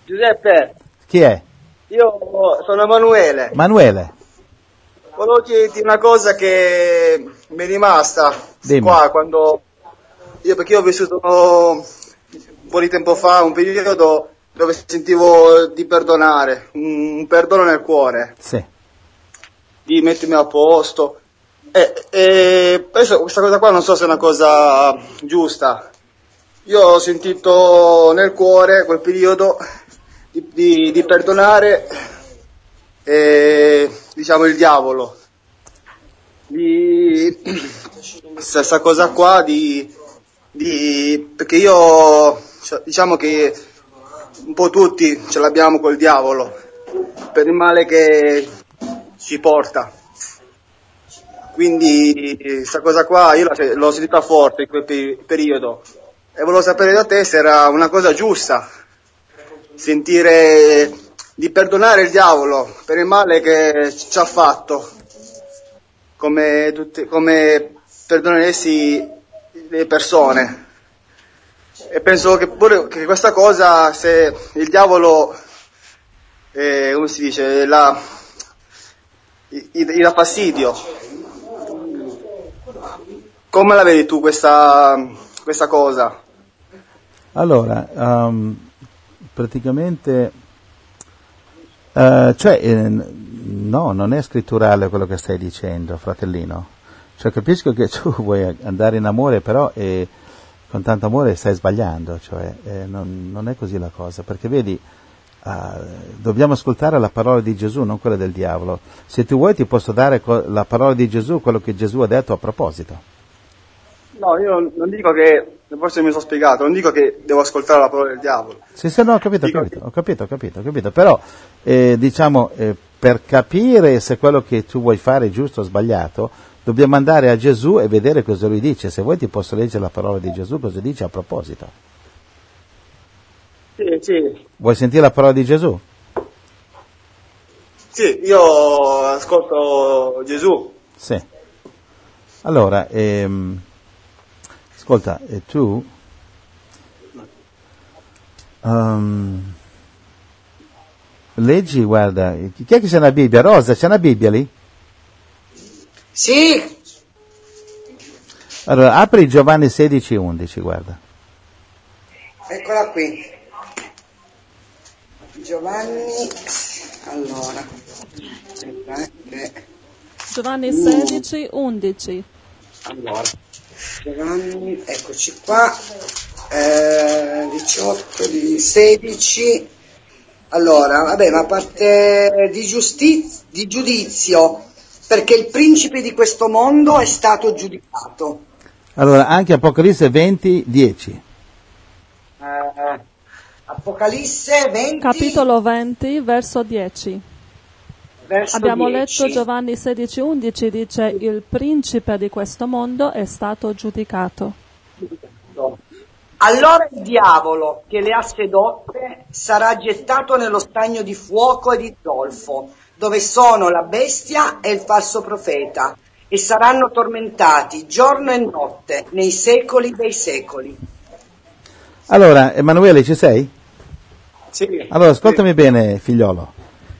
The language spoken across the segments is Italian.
Giuseppe. Chi è? Io sono Emanuele. Manuele. Volevo chiederti una cosa che mi è rimasta qua quando perché io ho vissuto un po' di tempo fa un periodo dove sentivo di perdonare, un perdono nel cuore. Sì. Di mettermi a posto. E adesso questa cosa qua non so se è una cosa giusta. Io ho sentito nel cuore quel periodo di perdonare diciamo il diavolo, questa cosa qua perché io diciamo che un po' tutti ce l'abbiamo col diavolo per il male che ci porta, quindi questa cosa qua io l'ho sentita forte in quel periodo e volevo sapere da te se era una cosa giusta sentire di perdonare il diavolo per il male che ci ha fatto, come perdoneresti le persone. E penso che pure che questa cosa, se il diavolo come si dice, gli dà fastidio, come la vedi tu questa cosa? Allora, praticamente no, non è scritturale quello che stai dicendo, fratellino. Cioè, capisco che tu vuoi andare in amore, però con tanto amore stai sbagliando, cioè non è così la cosa, perché vedi, dobbiamo ascoltare la parola di Gesù, non quella del diavolo. Se tu vuoi ti posso dare la parola di Gesù, quello che Gesù ha detto a proposito. No, io non dico che, forse mi sono spiegato, non dico che devo ascoltare la parola del diavolo. Sì, no, ho capito, però per capire se quello che tu vuoi fare è giusto o sbagliato, dobbiamo andare a Gesù e vedere cosa lui dice. Se vuoi ti posso leggere la parola di Gesù, cosa dice a proposito. Sì. Vuoi sentire la parola di Gesù? Sì, io ascolto Gesù. Sì. Allora, ascolta, tu leggi, guarda, chi è che c'è una Bibbia? Rosa, c'è una Bibbia lì? Sì. Allora, apri Giovanni 16:11, guarda. Eccola qui. Giovanni, allora. Giovanni 16:11. Allora, Giovanni, eccoci qua. 18, di 16. Allora, vabbè, ma parte di giudizio, perché il principe di questo mondo è stato giudicato. Allora, anche Apocalisse 20:10. Apocalisse 20. Capitolo 20, verso 10. Abbiamo letto Giovanni 16:11, dice: il principe di questo mondo è stato giudicato. Allora il diavolo che le ha sedotte sarà gettato nello stagno di fuoco e di zolfo, dove sono la bestia e il falso profeta, e saranno tormentati giorno e notte nei secoli dei secoli. Allora, Emanuele, ci sei? Sì. Allora, ascoltami bene, figliolo.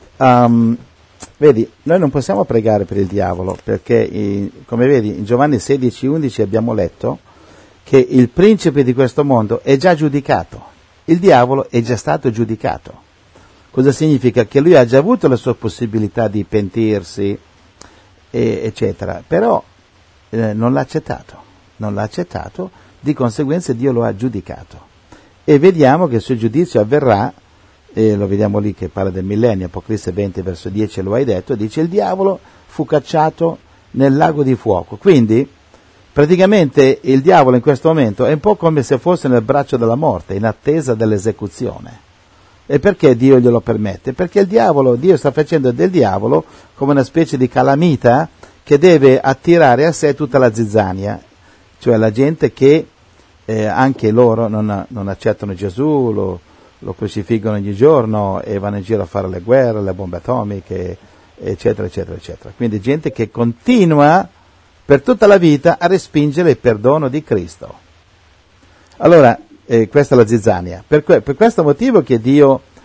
Vedi, noi non possiamo pregare per il diavolo, perché, come vedi, in Giovanni 16:11 abbiamo letto che il principe di questo mondo è già giudicato, il diavolo è già stato giudicato. Cosa significa? Che lui ha già avuto la sua possibilità di pentirsi, eccetera, però non l'ha accettato, di conseguenza Dio lo ha giudicato. E vediamo che il suo giudizio avverrà, lo vediamo lì che parla del millennio, Apocalisse 20 verso 10 lo hai detto, dice il diavolo fu cacciato nel lago di fuoco. Quindi praticamente il diavolo in questo momento è un po' come se fosse nel braccio della morte, in attesa dell'esecuzione. E perché Dio glielo permette? Perché Dio sta facendo del diavolo come una specie di calamita che deve attirare a sé tutta la zizzania, cioè la gente che anche loro non accettano Gesù, lo crocifiggono ogni giorno e vanno in giro a fare le guerre, le bombe atomiche, eccetera, eccetera, eccetera. Quindi gente che continua per tutta la vita a respingere il perdono di Cristo. Allora, questa è la zizzania. Per questo motivo che Dio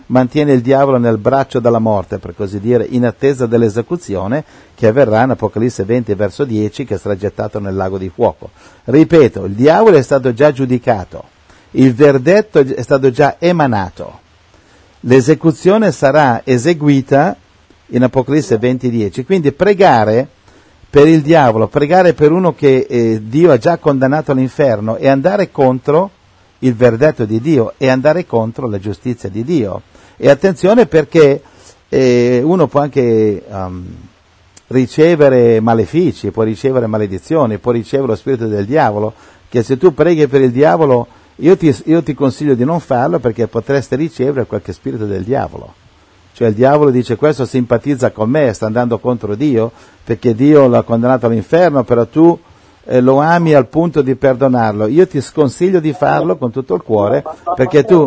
mantiene il diavolo nel braccio della morte, per così dire, in attesa dell'esecuzione che avverrà in Apocalisse 20 verso 10, che sarà gettato nel lago di fuoco. Ripeto, il diavolo è stato già giudicato, il verdetto è stato già emanato, l'esecuzione sarà eseguita in Apocalisse 20, 10, quindi pregare per il diavolo, pregare per uno che Dio ha già condannato all'inferno e andare contro il verdetto di Dio e andare contro la giustizia di Dio. E attenzione, perché uno può anche ricevere malefici, può ricevere maledizioni, può ricevere lo spirito del diavolo, che se tu preghi per il diavolo, io ti consiglio di non farlo, perché potresti ricevere qualche spirito del diavolo. Cioè il diavolo dice: questo simpatizza con me, sta andando contro Dio, perché Dio l'ha condannato all'inferno, però tu lo ami al punto di perdonarlo. Io ti sconsiglio di farlo con tutto il cuore, perché tu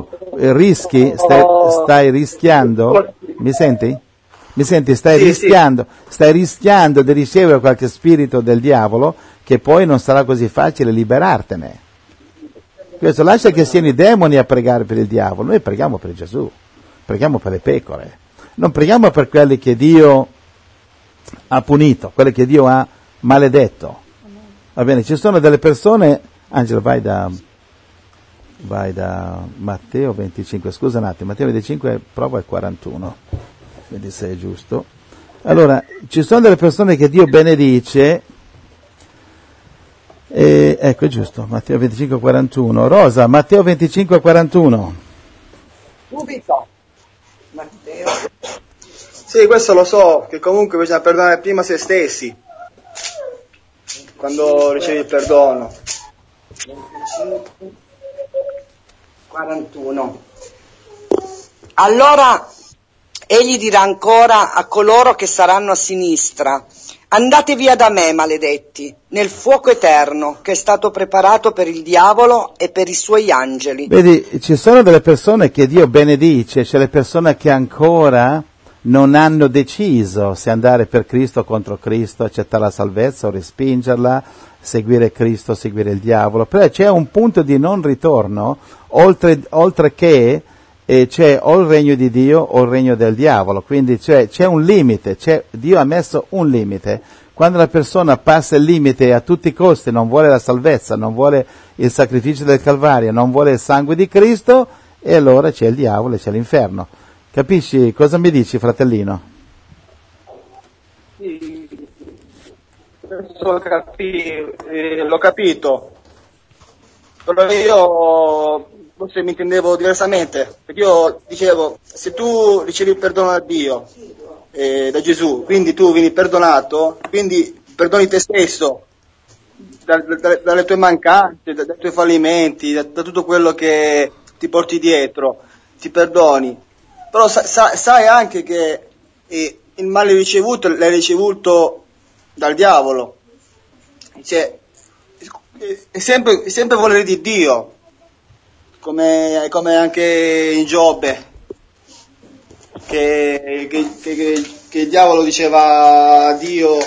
stai rischiando, mi senti? Stai rischiando di ricevere qualche spirito del diavolo, che poi non sarà così facile liberartene. Questo lascia che siano i demoni a pregare per il diavolo, noi preghiamo per Gesù. Preghiamo per le pecore, non preghiamo per quelli che Dio ha punito, quelli che Dio ha maledetto. Va bene, ci sono delle persone, Angelo vai da Matteo 25, scusa un attimo, Matteo 25 prova il 41, vedi se è giusto. Allora, ci sono delle persone che Dio benedice, ecco è giusto, Matteo 25, 41, Rosa, Matteo 25, 41. Subito. Matteo. Sì, questo lo so, che comunque bisogna perdonare prima se stessi, quando ricevi il perdono. 41. Allora egli dirà ancora a coloro che saranno a sinistra: andate via da me, maledetti, nel fuoco eterno che è stato preparato per il diavolo e per i suoi angeli. Vedi, ci sono delle persone che Dio benedice, c'è le persone che ancora non hanno deciso se andare per Cristo o contro Cristo, accettare la salvezza o respingerla, seguire Cristo, seguire il diavolo. Però c'è un punto di non ritorno, oltre che c'è o il regno di Dio o il regno del diavolo, quindi c'è un limite, Dio ha messo un limite. Quando la persona passa il limite a tutti i costi, non vuole la salvezza, non vuole il sacrificio del Calvario, non vuole il sangue di Cristo, e allora c'è il diavolo e c'è l'inferno. Capisci cosa mi dici, fratellino? Sì, l'ho capito, però io forse mi intendevo diversamente, perché io dicevo: se tu ricevi il perdono da Dio, da Gesù, quindi tu vieni perdonato, quindi perdoni te stesso dalle tue mancanze, dai tuoi fallimenti, da tutto quello che ti porti dietro, ti perdoni. Però sai anche che il male ricevuto l'hai ricevuto dal diavolo, cioè è sempre volere di Dio, come anche in Giobbe, che il diavolo diceva a Dio: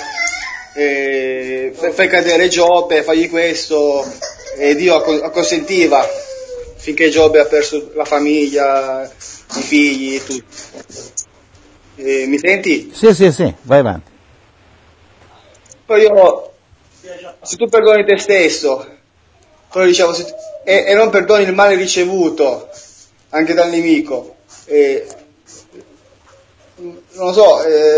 fai cadere Giobbe, fagli questo, e Dio acconsentiva finché Giobbe ha perso la famiglia, i figli e tutto. Mi senti? Sì, vai avanti. Poi se tu perdoni te stesso, come dicevo, e non perdoni il male ricevuto anche dal nemico, non lo so,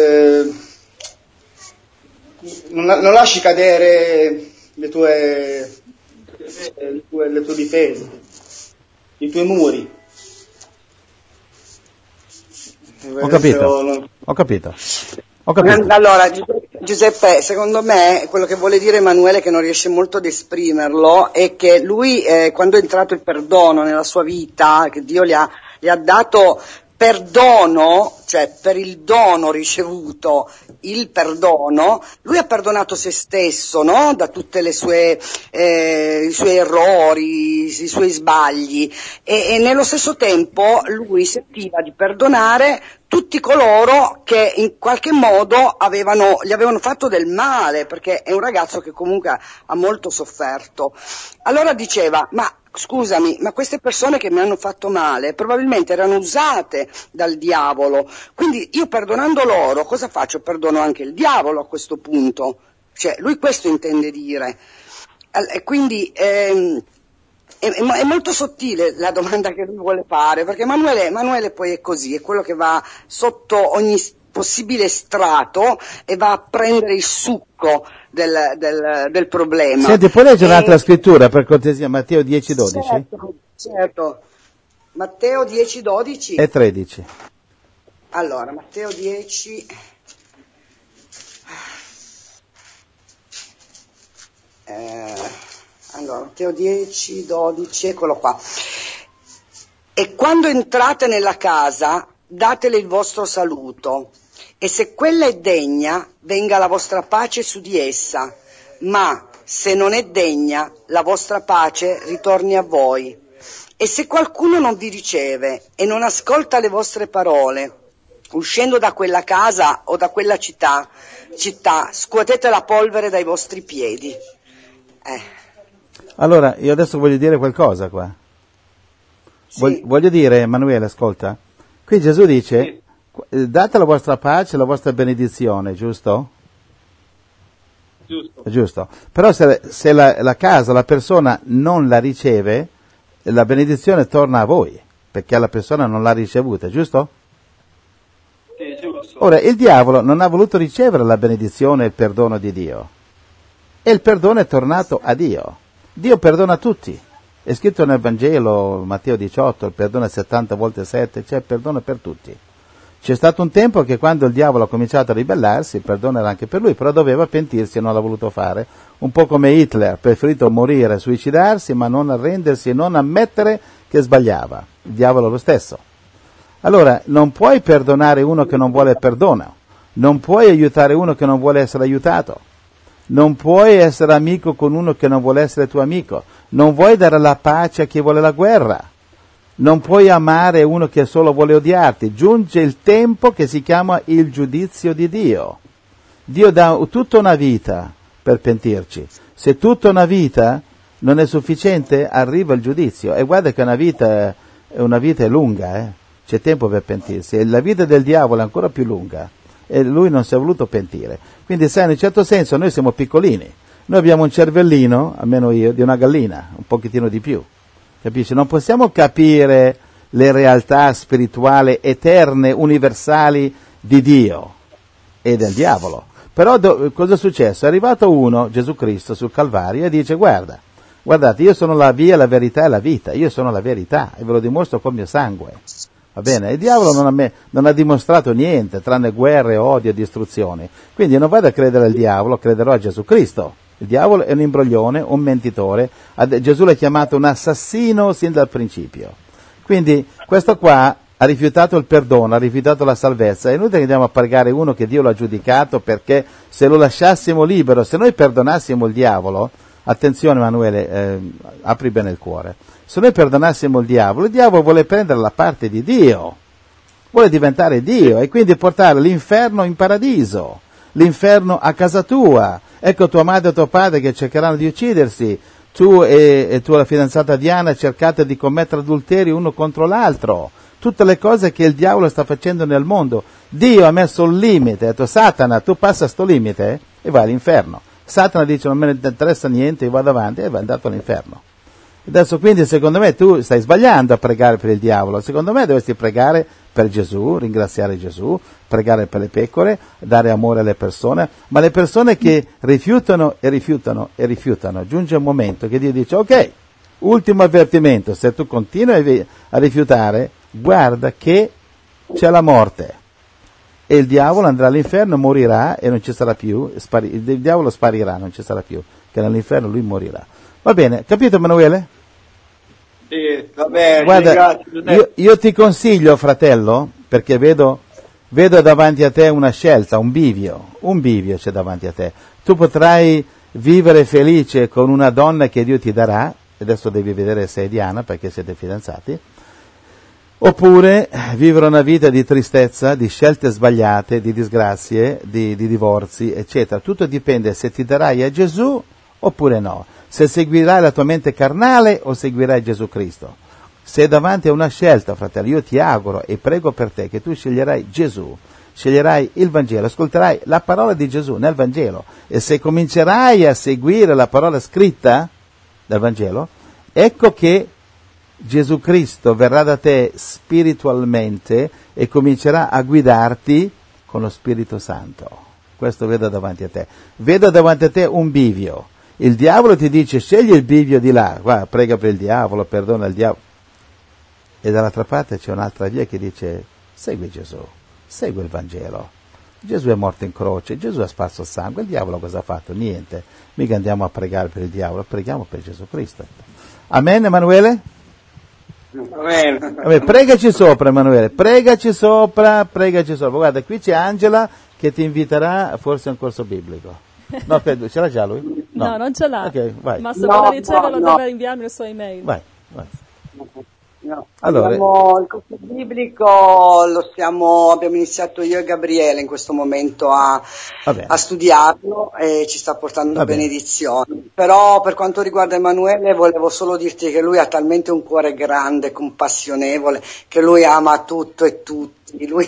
non lasci cadere le tue difese, i tuoi muri. Ho capito. Allora, Giuseppe, secondo me quello che vuole dire Emanuele, che non riesce molto ad esprimerlo, è che lui quando è entrato il perdono nella sua vita, che Dio gli ha dato perdono, cioè per il dono ricevuto il perdono, lui ha perdonato se stesso, no? Da tutte le sue i suoi errori, i suoi sbagli, e nello stesso tempo lui sentiva di perdonare tutti coloro che in qualche modo gli avevano fatto del male, perché è un ragazzo che comunque ha molto sofferto. Allora diceva, ma scusami, ma queste persone che mi hanno fatto male probabilmente erano usate dal diavolo, quindi io perdonando loro cosa faccio? Perdono anche il diavolo a questo punto, cioè lui questo intende dire. E quindi è molto sottile la domanda che lui vuole fare, perché Emanuele poi è così, è quello che va sotto ogni possibile strato e va a prendere il succo del problema. Senti, puoi leggere un'altra scrittura per cortesia, Matteo 10:12? Certo. Matteo 10:12 e 13. Allora, Matteo 10... Allora, Matteo 10:12, eccolo qua. E quando entrate nella casa, datele il vostro saluto, e se quella è degna, venga la vostra pace su di essa, ma se non è degna, la vostra pace ritorni a voi. E se qualcuno non vi riceve e non ascolta le vostre parole, uscendo da quella casa o da quella città, scuotete la polvere dai vostri piedi. Allora, io adesso voglio dire qualcosa qua. Sì. Voglio dire, Emanuele, ascolta. Qui Gesù dice, date la vostra pace, la vostra benedizione, giusto? Giusto. Però se la casa, la persona non la riceve, la benedizione torna a voi, perché la persona non l'ha ricevuta, giusto? Sì, giusto. Ora, il diavolo non ha voluto ricevere la benedizione e il perdono di Dio. E il perdono è tornato a Dio. Dio perdona tutti. È scritto nel Vangelo, Matteo 18, il perdono è 70 volte 7, c'è il perdono per tutti. C'è stato un tempo che quando il diavolo ha cominciato a ribellarsi, il perdono era anche per lui, però doveva pentirsi e non l'ha voluto fare. Un po' come Hitler, ha preferito morire, suicidarsi, ma non arrendersi e non ammettere che sbagliava. Il diavolo è lo stesso. Allora, non puoi perdonare uno che non vuole perdono, non puoi aiutare uno che non vuole essere aiutato. Non puoi essere amico con uno che non vuole essere tuo amico, non vuoi dare la pace a chi vuole la guerra, non puoi amare uno che solo vuole odiarti. Giunge il tempo che si chiama il giudizio di Dio. Dio dà tutta una vita per pentirci. Se tutta una vita non è sufficiente, arriva il giudizio. E guarda che una vita è lunga, c'è tempo per pentirsi. E la vita del diavolo è ancora più lunga. E lui non si è voluto pentire. Quindi sai, in un certo senso noi siamo piccolini, noi abbiamo un cervellino, almeno io, di una gallina, un pochettino di più, capisci? Non possiamo capire le realtà spirituali eterne, universali di Dio e del diavolo. Però cosa è successo? È arrivato uno, Gesù Cristo, sul Calvario e dice, guardate, io sono la via, la verità e la vita, io sono la verità e ve lo dimostro col mio sangue. Va bene? Il diavolo non ha dimostrato niente, tranne guerre, odio e distruzioni. Quindi non vado a credere al diavolo, crederò a Gesù Cristo. Il diavolo è un imbroglione, un mentitore. Gesù l'ha chiamato un assassino sin dal principio. Quindi questo qua ha rifiutato il perdono, ha rifiutato la salvezza. È inutile che andiamo a pagare uno che Dio l'ha giudicato, perché se lo lasciassimo libero, se noi perdonassimo il diavolo, attenzione Emanuele, apri bene il cuore. Se noi perdonassimo il diavolo vuole prendere la parte di Dio, vuole diventare Dio e quindi portare l'inferno in paradiso, l'inferno a casa tua. Ecco tua madre e tuo padre che cercheranno di uccidersi, tu e tua fidanzata Diana cercate di commettere adulterio uno contro l'altro, tutte le cose che il diavolo sta facendo nel mondo. Dio ha messo un limite, ha detto Satana, tu passa sto limite e vai all'inferno. Satana dice non me ne interessa niente, io vado avanti e va andato all'inferno. Adesso quindi secondo me tu stai sbagliando a pregare per il diavolo, secondo me dovresti pregare per Gesù, ringraziare Gesù, pregare per le pecore, dare amore alle persone, ma le persone che rifiutano e rifiutano e rifiutano, giunge un momento che Dio dice ok, ultimo avvertimento, se tu continui a rifiutare, guarda che c'è la morte e il diavolo andrà all'inferno, morirà e non ci sarà più, il diavolo sparirà, non ci sarà più, che nell'inferno lui morirà. Va bene, capito Emanuele? Sì, va bene. Guarda, io ti consiglio, fratello, perché vedo davanti a te una scelta, un bivio c'è davanti a te. Tu potrai vivere felice con una donna che Dio ti darà, adesso devi vedere se è Diana perché siete fidanzati, Oppure vivere una vita di tristezza, di scelte sbagliate, di disgrazie, di divorzi, eccetera. Tutto dipende se ti darai a Gesù oppure no. Se seguirai la tua mente carnale o seguirai Gesù Cristo. Se davanti a una scelta, fratello, io ti auguro e prego per te che tu sceglierai Gesù, sceglierai il Vangelo, ascolterai la parola di Gesù nel Vangelo, e se comincerai a seguire la parola scritta del Vangelo, ecco che Gesù Cristo verrà da te spiritualmente e comincerà a guidarti con lo Spirito Santo. Questo vedo davanti a te. Vedo davanti a te un bivio. Il diavolo ti dice scegli il bivio di là, guarda, prega per il diavolo, perdona il diavolo. E dall'altra parte c'è un'altra via che dice segui Gesù, segui il Vangelo. Gesù è morto in croce, Gesù ha sparso sangue, il diavolo cosa ha fatto? Niente. Mica andiamo a pregare per il diavolo, preghiamo per Gesù Cristo. Amen, Emanuele? Amen. Vabbè, pregaci sopra, Emanuele, pregaci sopra. Guarda, qui c'è Angela che ti inviterà forse a un corso biblico. No, aspetta, ce l'ha già lui? No, non ce l'ha. Ok, vai. Ma se vuole riceverlo deve inviarmi il suo email. Vai. No. Allora, il corso biblico abbiamo iniziato io e Gabriele in questo momento a studiarlo e ci sta portando benedizioni. Però per quanto riguarda Emanuele volevo solo dirti che lui ha talmente un cuore grande, compassionevole, che lui ama tutto e tutti, lui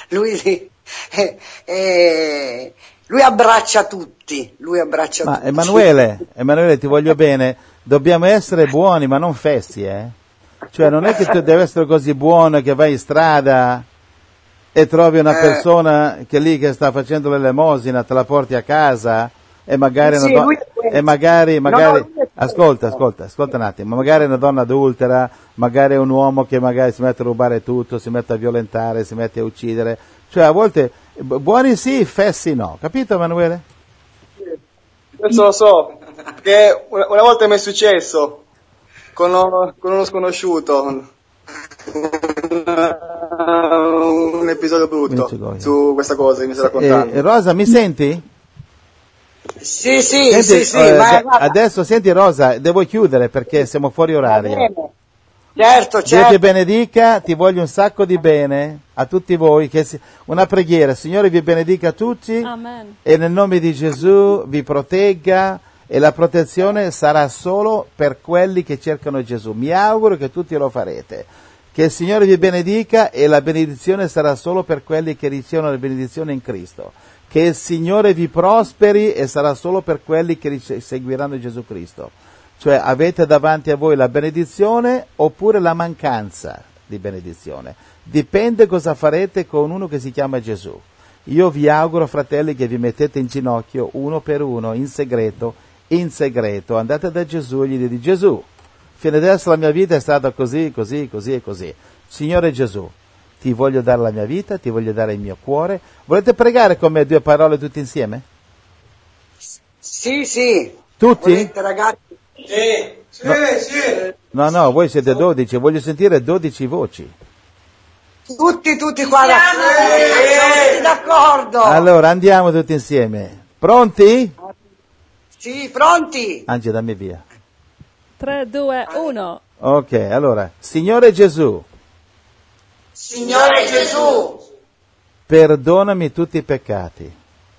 abbraccia tutti, Ma Emanuele, ti voglio bene, dobbiamo essere buoni ma non fessi, Cioè non è che tu devi essere così buono che vai in strada e trovi una persona che lì che sta facendo l'elemosina, te la porti a casa e magari ascolta un attimo, magari una donna adultera, magari un uomo che magari si mette a rubare tutto, si mette a violentare, si mette a uccidere, cioè a volte buoni sì, fessi no, capito Emanuele? Questo lo so, che una volta mi è successo con uno sconosciuto, un episodio brutto su questa cosa che mi stai raccontando. Rosa, mi senti? Sì, adesso senti Rosa, devo chiudere perché siamo fuori orario. Certo. Dio ti benedica, ti voglio un sacco di bene a tutti voi, una preghiera, Signore vi benedica a tutti. Amen. E nel nome di Gesù vi protegga, e la protezione sarà solo per quelli che cercano Gesù. Mi auguro che tutti lo farete. Che il Signore vi benedica e la benedizione sarà solo per quelli che ricevono la benedizione in Cristo. Che il Signore vi prosperi e sarà solo per quelli che seguiranno Gesù Cristo. Cioè avete davanti a voi la benedizione oppure la mancanza di benedizione. Dipende cosa farete con uno che si chiama Gesù. Io vi auguro, fratelli, che vi mettete in ginocchio uno per uno, in segreto, andate da Gesù e gli dite: Gesù, fino adesso la mia vita è stata così. Signore Gesù, ti voglio dare la mia vita, ti voglio dare il mio cuore. Volete pregare con me 2 parole tutti insieme? Sì. Tutti? Volete, ragazzi? Sì. No, voi siete 12, voglio sentire 12 voci. Tutti qua, siamo d'accordo. Allora andiamo tutti insieme. Pronti? Sì, pronti. Angie, dammi via. 3, 2, 1. Ok, allora. Signore Gesù, perdonami tutti i peccati.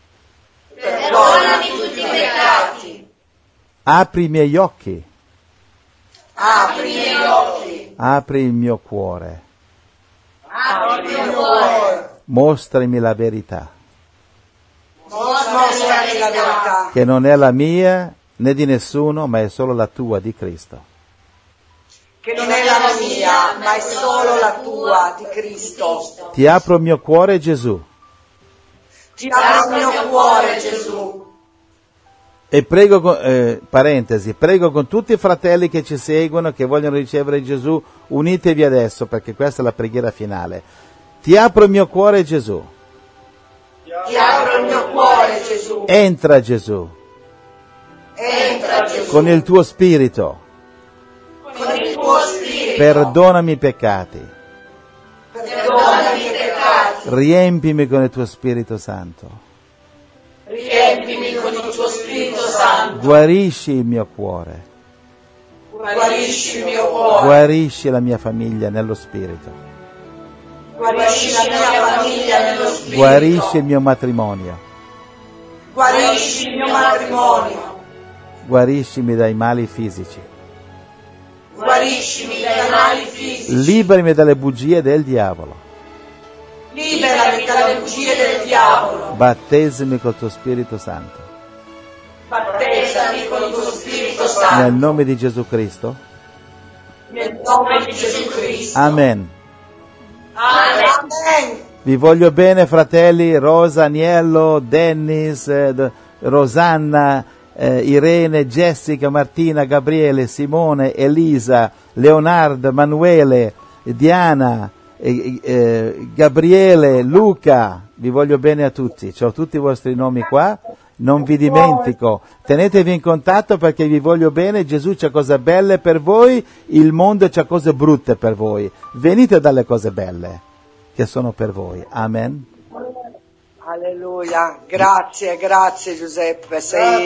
Apri i miei occhi. Apri il mio cuore. Mostrami la verità. Che non è la mia né di nessuno, ma è solo la tua, di Cristo. Che non è la mia, ma è solo la tua, di Cristo. Ti apro il mio cuore, Gesù. E prego, prego con tutti i fratelli che ci seguono, che vogliono ricevere Gesù, unitevi adesso, perché questa è la preghiera finale. Ti apro il mio cuore, Gesù. Entra, Gesù. Con il tuo spirito. Perdonami i peccati. Riempimi con il tuo Spirito Santo. Guarisci il mio cuore. Guarisci la mia famiglia nello Spirito. Guarisci la mia famiglia nello spirito. Guarisci il mio matrimonio. Guarisci il mio matrimonio. Guariscimi dai mali fisici. Guariscimi dai mali fisici. Liberami dalle bugie del diavolo. Liberami dalle bugie del diavolo. Battesimi col tuo Spirito Santo. Battezzami con il tuo Spirito Santo. Nel nome di Gesù Cristo. Nel nome di Gesù Cristo. Amen. Amen. Vi voglio bene, fratelli Rosa, Aniello, Dennis, Rosanna, Irene, Jessica, Martina, Gabriele, Simone, Elisa, Leonardo, Manuele, Diana, Gabriele, Luca. Vi voglio bene a tutti. C'ho tutti i vostri nomi qua. Non vi dimentico, tenetevi in contatto perché vi voglio bene, Gesù c'ha cose belle per voi, il mondo c'ha cose brutte per voi, venite dalle cose belle che sono per voi, amen. Alleluia, grazie Giuseppe,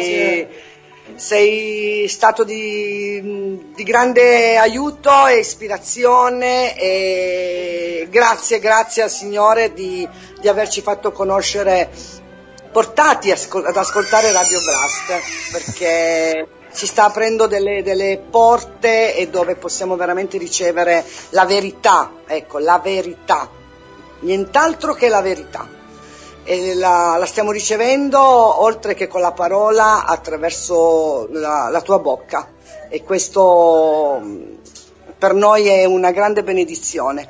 sei stato di grande aiuto e ispirazione e grazie al Signore di averci fatto conoscere, portati ad ascoltare Radio Blast, perché ci sta aprendo delle porte e dove possiamo veramente ricevere la verità, ecco, la verità, nient'altro che la verità. E la stiamo ricevendo oltre che con la parola attraverso la tua bocca e questo per noi è una grande benedizione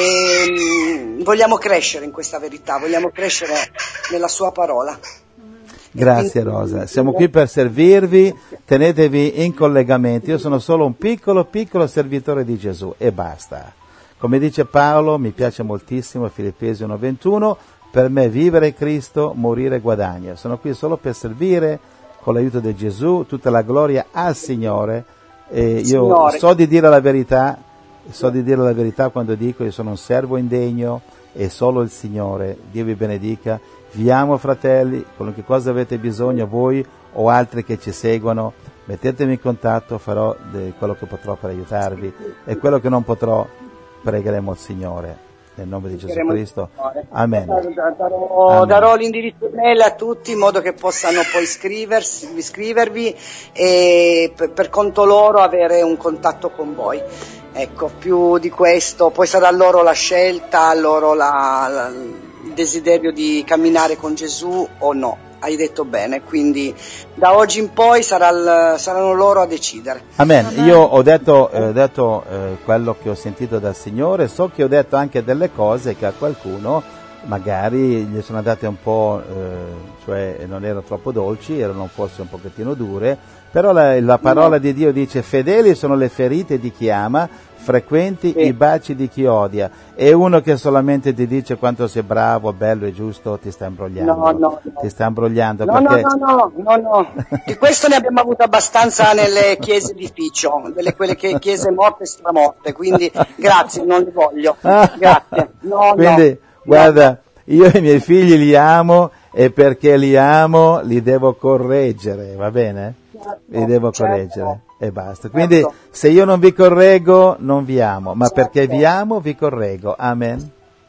e vogliamo crescere in questa verità, vogliamo crescere nella sua parola. Grazie Rosa, siamo qui per servirvi, tenetevi in collegamento, io sono solo un piccolo servitore di Gesù e basta. Come dice Paolo, mi piace moltissimo Filippesi 1:21, per me vivere è Cristo, morire è guadagno. Sono qui solo per servire con l'aiuto di Gesù, tutta la gloria al Signore. E io so di dire la verità quando dico io sono un servo indegno e solo il Signore, Dio vi benedica. Vi amo fratelli, qualunque cosa avete bisogno voi o altri che ci seguono, mettetemi in contatto, farò quello che potrò per aiutarvi e quello che non potrò pregheremo il Signore. Nel nome di Gesù Cristo. Amen. Darò l'indirizzo email a tutti in modo che possano poi iscrivervi e per conto loro avere un contatto con voi. Ecco, più di questo, poi sarà loro la scelta, loro il desiderio di camminare con Gesù o no. Hai detto bene, quindi da oggi in poi saranno loro a decidere. Amen. Io ho detto quello che ho sentito dal Signore, so che ho detto anche delle cose che a qualcuno magari gli sono andate un po', cioè non erano troppo dolci, erano forse un pochettino dure, però la parola di Dio dice fedeli sono le ferite di chi ama, frequenti i baci di chi odia, e uno che solamente ti dice quanto sei bravo, bello e giusto ti sta imbrogliando. Ti sta imbrogliando perché... No. Di questo ne abbiamo avuto abbastanza nelle chiese di Ficcio, quelle chiese morte e stramorte, quindi grazie, non li voglio. Grazie. Quindi, guarda, io i miei figli li amo e perché li amo li devo correggere, va bene? Li devo correggere e basta. Quindi se io non vi correggo non vi amo, ma perché vi amo vi correggo. Amen.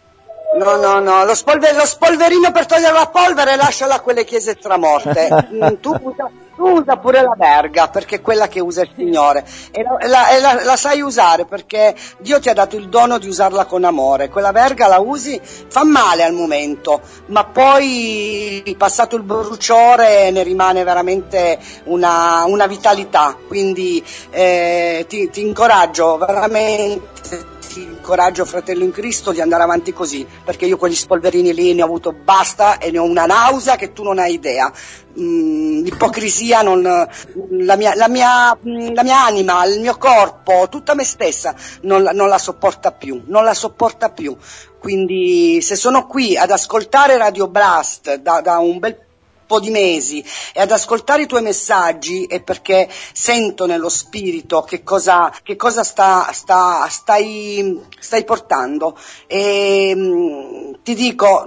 No, lo spolverino per togliere la polvere lasciala a quelle chiese stramorte. Tu usa pure la verga perché è quella che usa il Signore e la sai usare perché Dio ti ha dato il dono di usarla con amore. Quella verga la usi, fa male al momento, ma poi passato il bruciore ne rimane veramente una vitalità. Quindi ti incoraggio veramente. Ti incoraggio, fratello in Cristo, di andare avanti così, perché io quegli spolverini lì ne ho avuto basta e ne ho una nausea che tu non hai idea. L'ipocrisia, la mia anima, il mio corpo, tutta me stessa non la sopporta più, Quindi se sono qui ad ascoltare Radio Blast da un bel po' di mesi e ad ascoltare i tuoi messaggi è perché sento nello spirito che cosa stai portando e ti dico,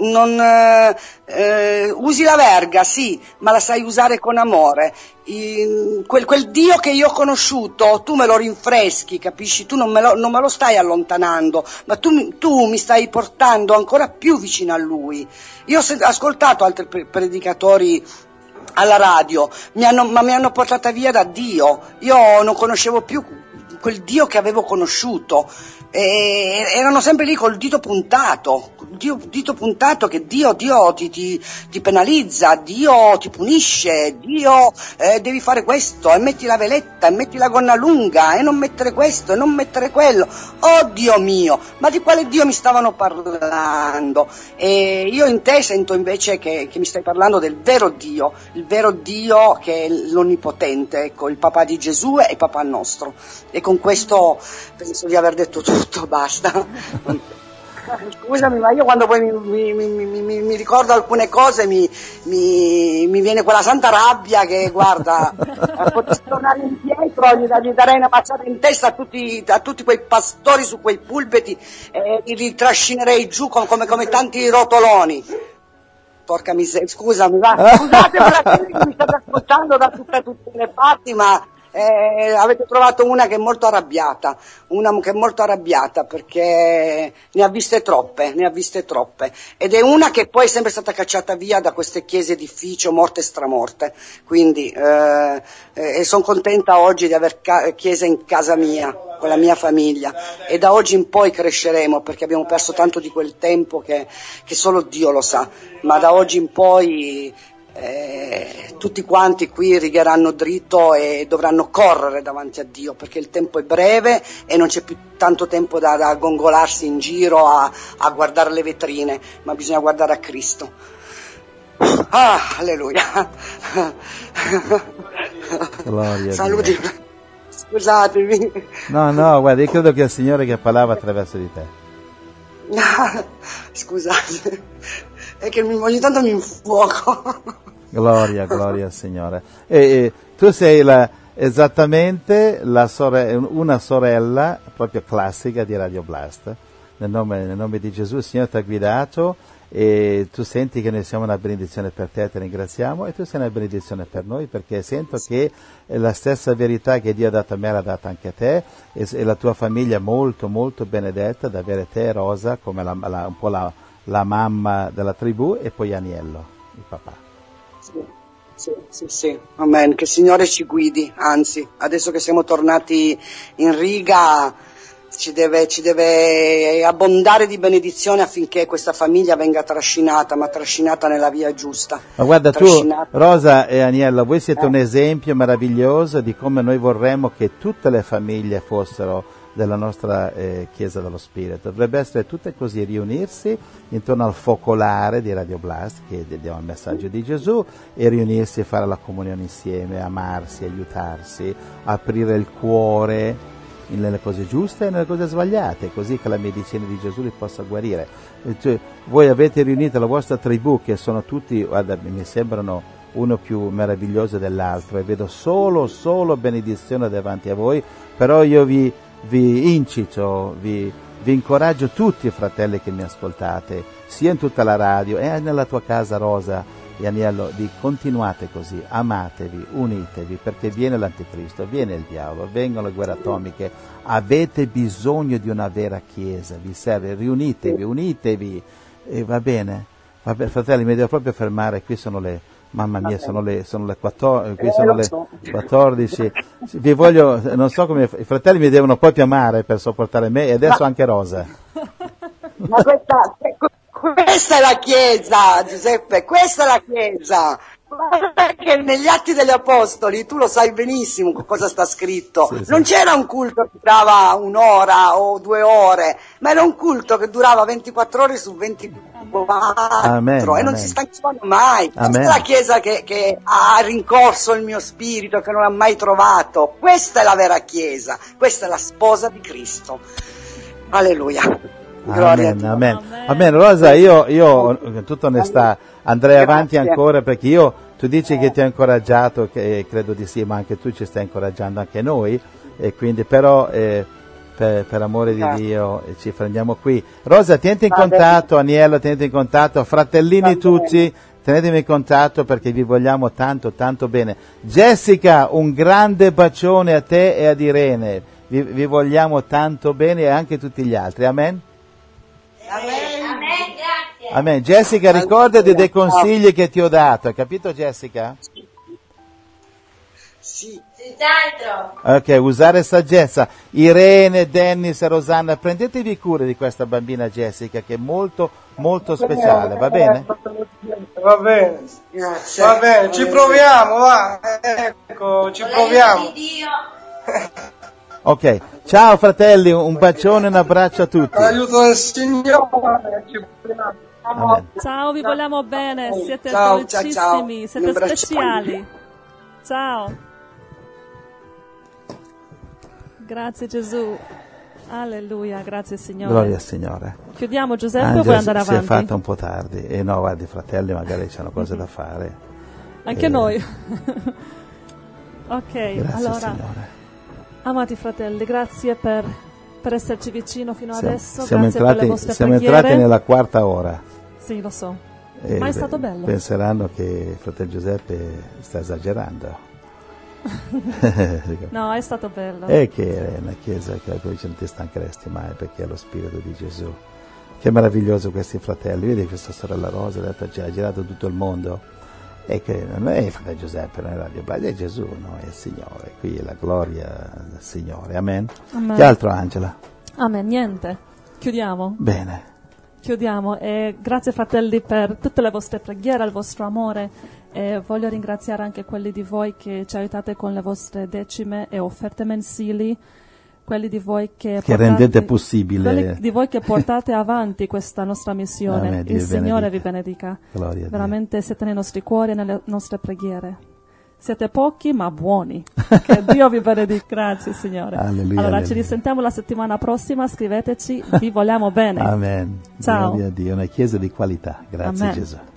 usi la verga, sì, ma la sai usare con amore. Quel Dio che io ho conosciuto, tu me lo rinfreschi, capisci? Tu non me lo stai allontanando, ma tu mi stai portando ancora più vicino a Lui. Io ho ascoltato altri predicatori alla radio, mi hanno portata via da Dio. Io non conoscevo più quel Dio che avevo conosciuto, e erano sempre lì col dito puntato che Dio ti penalizza, Dio ti punisce, Dio devi fare questo, e metti la veletta, e metti la gonna lunga, e non mettere questo, e non mettere quello. Oh Dio mio, ma di quale Dio mi stavano parlando? E io in te sento invece che mi stai parlando del vero Dio, il vero Dio che è l'Onnipotente, ecco, il papà di Gesù e il papà nostro. E con questo penso di aver detto tutto, basta. Scusami, ma io quando poi mi ricordo alcune cose mi viene quella santa rabbia che, guarda, potessi tornare indietro, gli darei una mazzata in testa a tutti quei pastori su quei pulpiti, e li trascinerei giù come tanti rotoloni. Porca miseria, scusami, scusate per la gente che mi state ascoltando da tutte le parti, ma avete trovato una che è molto arrabbiata, perché ne ha viste troppe, ed è una che poi è sempre stata cacciata via da queste chiese edificio, morte e stramorte, quindi sono contenta oggi di aver chiesa in casa mia, con la mia famiglia, e da oggi in poi cresceremo, perché abbiamo perso tanto di quel tempo che solo Dio lo sa, ma da oggi in poi tutti quanti qui righeranno dritto e dovranno correre davanti a Dio, perché il tempo è breve e non c'è più tanto tempo da gongolarsi in giro a guardare le vetrine, ma bisogna guardare a Cristo. Alleluia. Gloria. Saluti. Scusatemi. No, guarda, io credo che è il Signore che parlava attraverso di te. Scusate, è che ogni tanto mi infuoco. Gloria al Signore. E tu sei esattamente una sorella proprio classica di Radio Blast. Nel nome di Gesù il Signore ti ha guidato, e tu senti che noi siamo una benedizione per te ringraziamo, e tu sei una benedizione per noi, perché sento che la stessa verità che Dio ha dato a me l'ha data anche a te, e la tua famiglia molto molto benedetta, da avere te, Rosa, come un po' la mamma della tribù, e poi Aniello, il papà. Sì, amen, che il Signore ci guidi, anzi, adesso che siamo tornati in riga ci deve abbondare di benedizione affinché questa famiglia venga trascinata nella via giusta. Ma guarda, tu, Rosa e Aniello, voi siete un esempio meraviglioso di come noi vorremmo che tutte le famiglie fossero della nostra Chiesa dello Spirito. Dovrebbe essere tutte così, riunirsi intorno al focolare di Radio Blast, che diamo il messaggio di Gesù, e riunirsi e fare la comunione insieme, amarsi, aiutarsi, aprire il cuore nelle cose giuste e nelle cose sbagliate, così che la medicina di Gesù li possa guarire. Cioè, voi avete riunito la vostra tribù, che sono tutti, guarda, mi sembrano uno più meraviglioso dell'altro, e vedo solo benedizione davanti a voi, però io vi incito, vi incoraggio tutti i fratelli che mi ascoltate, sia in tutta la radio e nella tua casa, Rosa e Aniello, di continuate così, amatevi, unitevi, perché viene l'anticristo, viene il diavolo, vengono le guerre atomiche, avete bisogno di una vera Chiesa, vi serve, riunitevi, unitevi, e va bene, fratelli, mi devo proprio fermare, qui sono le... Mamma mia, sono le 14, qui sono le 14. Vi voglio, non so come, i fratelli mi devono proprio amare per sopportare me, e adesso anche Rosa. Ma questa è la Chiesa, Giuseppe, questa è la Chiesa. Guarda che negli Atti degli Apostoli, tu lo sai benissimo cosa sta scritto, sì. Non c'era un culto che durava 1 ora o 2 ore, ma era un culto che durava 24 ore su 24, Amen, e non si stancavano mai. Amen. Questa è la Chiesa che ha rincorso il mio spirito, che non ha mai trovato. Questa è la vera Chiesa, questa è la sposa di Cristo. Alleluia. Gloria Amen. Rosa, io con tutta onestà andrei avanti ancora, perché tu dici che ti ho incoraggiato, che credo di sì, ma anche tu ci stai incoraggiando anche noi, e quindi però per amore di Dio, e ci prendiamo qui. Rosa, tienti in contatto, Aniello, tienti in contatto, fratellini tutti, tenetemi in contatto perché vi vogliamo tanto, tanto bene. Jessica, un grande bacione a te e ad Irene, vi vogliamo tanto bene e anche tutti gli altri, amen? Amen, grazie. Amen. Jessica, ricordati dei consigli che ti ho dato, hai capito Jessica? Sì. Senz'altro. Ok, usare saggezza. Irene, Dennis e Rosanna, prendetevi cura di questa bambina Jessica che è molto, molto speciale, va bene? Va bene. Grazie. Va bene, ci proviamo, va. Ecco, ci proviamo. Ok, ciao fratelli, un bacione e un abbraccio a tutti. Aiuto del Signore, ci proviamo. Amen. Ciao, vi vogliamo bene, siete Ciao, dolcissimi, ciao. siete speciali. Ciao. Grazie Gesù. Alleluia, grazie Signore. Gloria al Signore. Chiudiamo Giuseppe o Angela, vuoi andare avanti? Si è fatta un po' tardi. E no, guardi, i fratelli magari hanno cose da fare. Anche noi. Ok, Grazie allora, Signore. amati fratelli, grazie per esserci vicino fino adesso. Siamo Grazie per le vostre preghiere. entrati nella quarta ora. Sì, lo so. Ma è stato bello. Penseranno che fratello Giuseppe sta esagerando. No, è stato bello. E che è una chiesa che non ti stancheresti mai perché è lo spirito di Gesù. Che meraviglioso questi fratelli. Vedi questa sorella Rosa, ha girato tutto il mondo. E che non è fratello Giuseppe, non è Radio Base, è Gesù, no? È il Signore. Qui è la gloria del Signore. Amen. Amen. Che altro, Angela? Amen, niente. Chiudiamo. Bene. Chiudiamo e grazie fratelli per tutte le vostre preghiere, il vostro amore, e voglio ringraziare anche quelli di voi che ci aiutate con le vostre decime e offerte mensili, quelli di voi che rendete possibile, quelli di voi che portate avanti questa nostra missione. Amen, il Signore vi benedica. Gloria veramente siete nei nostri cuori e nelle nostre preghiere. Siete pochi ma buoni. Che Dio vi benedica. Grazie Signore. Alleluia, allora alleluia. ci risentiamo la settimana prossima, scriveteci, vi vogliamo bene. Amen. Ciao. Gloria a Dio, una chiesa di qualità. Grazie Amen. Gesù.